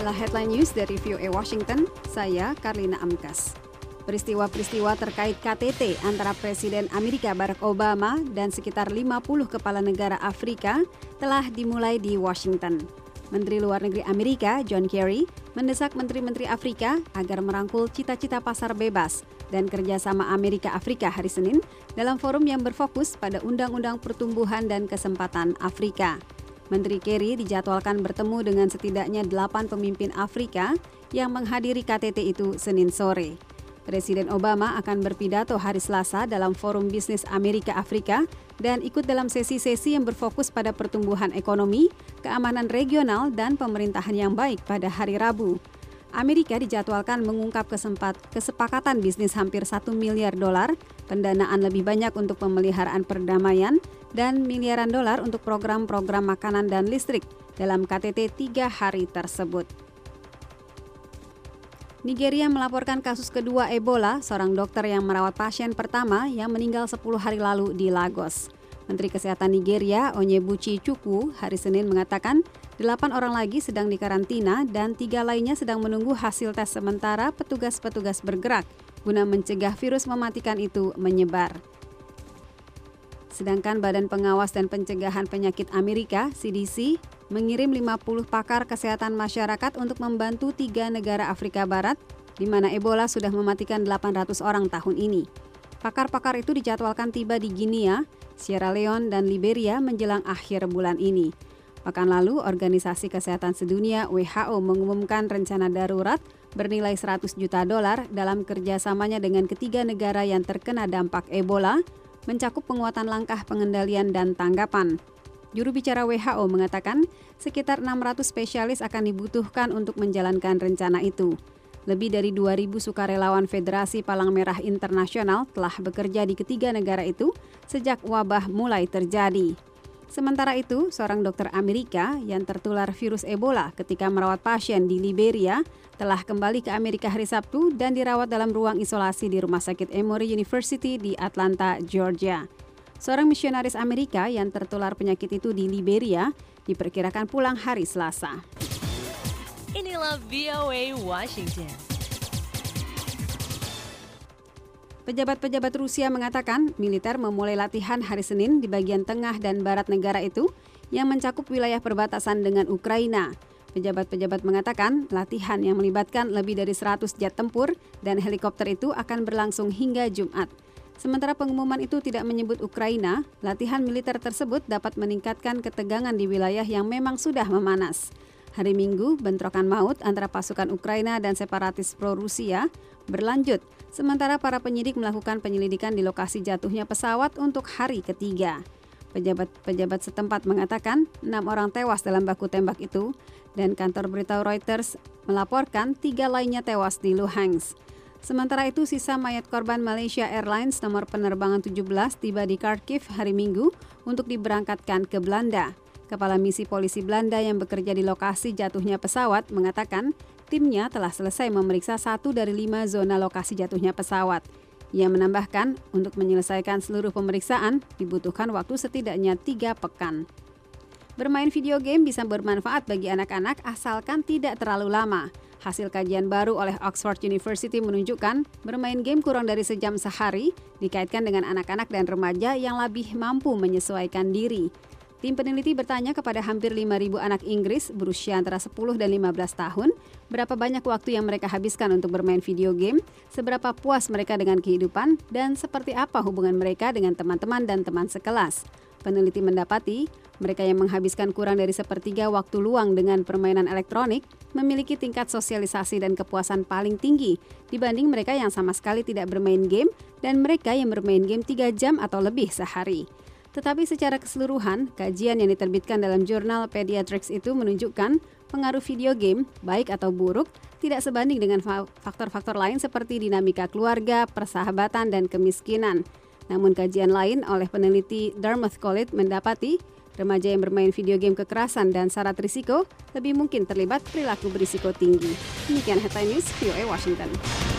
Inilah headline news dari VOA Washington, saya Karlina Amkas. Peristiwa-peristiwa terkait KTT antara Presiden Amerika Barack Obama dan sekitar 50 kepala negara Afrika telah dimulai di Washington. Menteri Luar Negeri Amerika, John Kerry, mendesak menteri-menteri Afrika agar merangkul cita-cita pasar bebas dan kerjasama Amerika-Afrika hari Senin dalam forum yang berfokus pada Undang-Undang Pertumbuhan dan Kesempatan Afrika. Menteri Kerry dijadwalkan bertemu dengan setidaknya 8 pemimpin Afrika yang menghadiri KTT itu Senin sore. Presiden Obama akan berpidato hari Selasa dalam Forum Bisnis Amerika-Afrika dan ikut dalam sesi-sesi yang berfokus pada pertumbuhan ekonomi, keamanan regional, dan pemerintahan yang baik pada hari Rabu. Amerika dijadwalkan mengungkap kesepakatan bisnis hampir $1 miliar, pendanaan lebih banyak untuk pemeliharaan perdamaian, dan miliaran dolar untuk program-program makanan dan listrik dalam KTT 3 hari tersebut. Nigeria melaporkan kasus kedua Ebola, seorang dokter yang merawat pasien pertama yang meninggal 10 hari lalu di Lagos. Menteri Kesehatan Nigeria, Onyebuchi Chukwu, hari Senin mengatakan 8 orang lagi sedang dikarantina dan 3 lainnya sedang menunggu hasil tes sementara petugas-petugas bergerak guna mencegah virus mematikan itu menyebar. Sedangkan Badan Pengawas dan Pencegahan Penyakit Amerika, CDC, mengirim 50 pakar kesehatan masyarakat untuk membantu 3 negara Afrika Barat, di mana Ebola sudah mematikan 800 orang tahun ini. Pakar-pakar itu dijadwalkan tiba di Guinea, Sierra Leone, dan Liberia menjelang akhir bulan ini. Pekan lalu, Organisasi Kesehatan Sedunia WHO mengumumkan rencana darurat bernilai $100 juta dalam kerjasamanya dengan ketiga negara yang terkena dampak Ebola, mencakup penguatan langkah pengendalian dan tanggapan. Juru bicara WHO mengatakan sekitar 600 spesialis akan dibutuhkan untuk menjalankan rencana itu. Lebih dari 2.000 sukarelawan Federasi Palang Merah Internasional telah bekerja di ketiga negara itu sejak wabah mulai terjadi. Sementara itu, seorang dokter Amerika yang tertular virus Ebola ketika merawat pasien di Liberia telah kembali ke Amerika hari Sabtu dan dirawat dalam ruang isolasi di Rumah Sakit Emory University di Atlanta, Georgia. Seorang misionaris Amerika yang tertular penyakit itu di Liberia diperkirakan pulang hari Selasa. Inilah VOA Washington. Pejabat-pejabat Rusia mengatakan militer memulai latihan hari Senin di bagian tengah dan barat negara itu yang mencakup wilayah perbatasan dengan Ukraina. Pejabat-pejabat mengatakan latihan yang melibatkan lebih dari 100 jet tempur dan helikopter itu akan berlangsung hingga Jumat. Sementara pengumuman itu tidak menyebut Ukraina, latihan militer tersebut dapat meningkatkan ketegangan di wilayah yang memang sudah memanas. Hari Minggu, bentrokan maut antara pasukan Ukraina dan separatis pro-Rusia berlanjut, sementara para penyidik melakukan penyelidikan di lokasi jatuhnya pesawat untuk hari ketiga. Pejabat setempat mengatakan 6 orang tewas dalam baku tembak itu, dan kantor berita Reuters melaporkan 3 lainnya tewas di Luhansk. Sementara itu, sisa mayat korban Malaysia Airlines nomor penerbangan 17 tiba di Kharkiv hari Minggu untuk diberangkatkan ke Belanda. Kepala misi polisi Belanda yang bekerja di lokasi jatuhnya pesawat mengatakan timnya telah selesai memeriksa 1 dari 5 zona lokasi jatuhnya pesawat. Ia menambahkan untuk menyelesaikan seluruh pemeriksaan dibutuhkan waktu setidaknya 3 pekan. Bermain video game bisa bermanfaat bagi anak-anak asalkan tidak terlalu lama. Hasil kajian baru oleh Oxford University menunjukkan bermain game kurang dari sejam sehari dikaitkan dengan anak-anak dan remaja yang lebih mampu menyesuaikan diri. Tim peneliti bertanya kepada hampir 5.000 anak Inggris berusia antara 10 dan 15 tahun, berapa banyak waktu yang mereka habiskan untuk bermain video game, seberapa puas mereka dengan kehidupan, dan seperti apa hubungan mereka dengan teman-teman dan teman sekelas. Peneliti mendapati, mereka yang menghabiskan kurang dari sepertiga waktu luang dengan permainan elektronik memiliki tingkat sosialisasi dan kepuasan paling tinggi dibanding mereka yang sama sekali tidak bermain game dan mereka yang bermain game 3 jam atau lebih sehari. Tetapi secara keseluruhan, kajian yang diterbitkan dalam jurnal Pediatrics itu menunjukkan pengaruh video game, baik atau buruk, tidak sebanding dengan faktor-faktor lain seperti dinamika keluarga, persahabatan, dan kemiskinan. Namun kajian lain oleh peneliti Dartmouth College mendapati remaja yang bermain video game kekerasan dan syarat risiko lebih mungkin terlibat perilaku berisiko tinggi. Demikian headline news VOA Washington.